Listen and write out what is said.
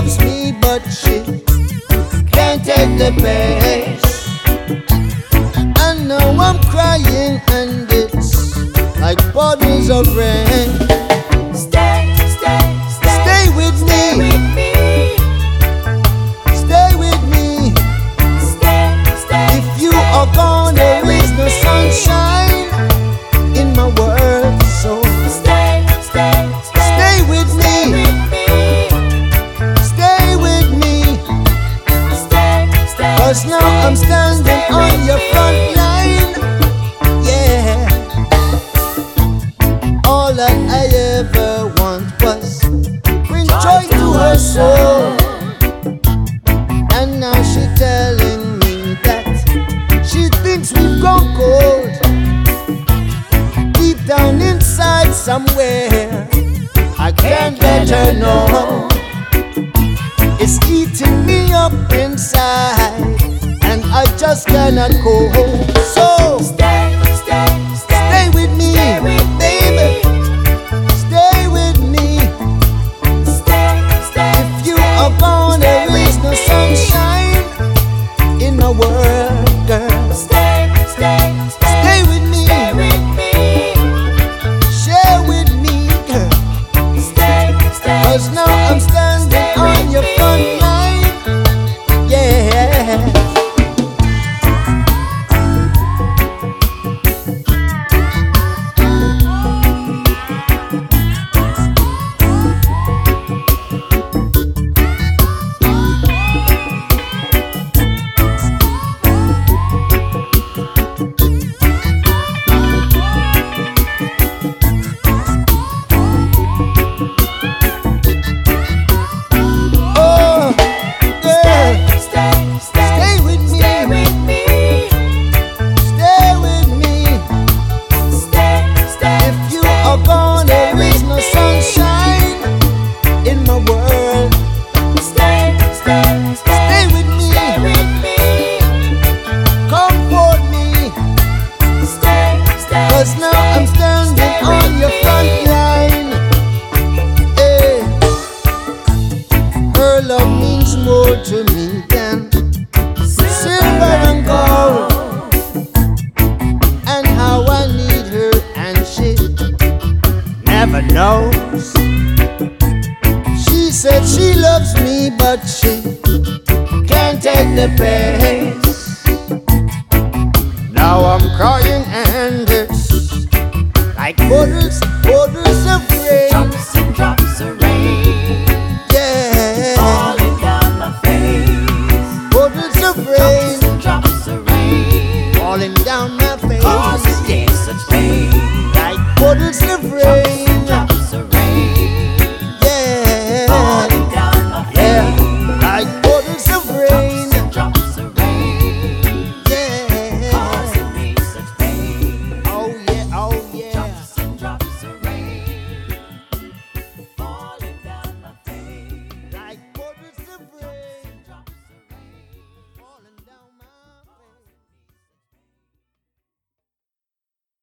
loves me, but she can't take the pace. And now I'm crying, and it's like bottles of rain. Stay, stay, stay, Stay with stay me, with me. stay with me. Stay, stay, If you are gone, there is no sunshine in my world. So stay, stay, stay with stay me, with me. stay with me. Stay, stay, 'Cause now I'm standing on your front line. Yeah. All that I ever want was bring joy to her soul. And now she telling me that she thinks we've gone cold. Deep down inside somewhere, I can't let her know. It's eating me up inside, and I just cannot cope. So stay, stay, stay with me, stay with baby. Stay with me. Stay, stay, If you are gone, there is no sunshine in my world, girl. stay, stay, Stay with me, stay with me. share with me, girl. Stay, stay, 'Cause now I'm standing on your front line. Yeah. Oh, girl, stay, stay with me, stay with me. stay with me. Stay, stay, If you are gone, there is no sunshine in my world. stay, stay, Stay with me, stay with me. comfort me, Stay, stay, 'cause now I'm standing on your front line. Hey. Her love means more to me than silver and gold. And how I need her, and she never knows. She said she loves me, but she can't take the pace. Now I'm crying, and it's like bottles of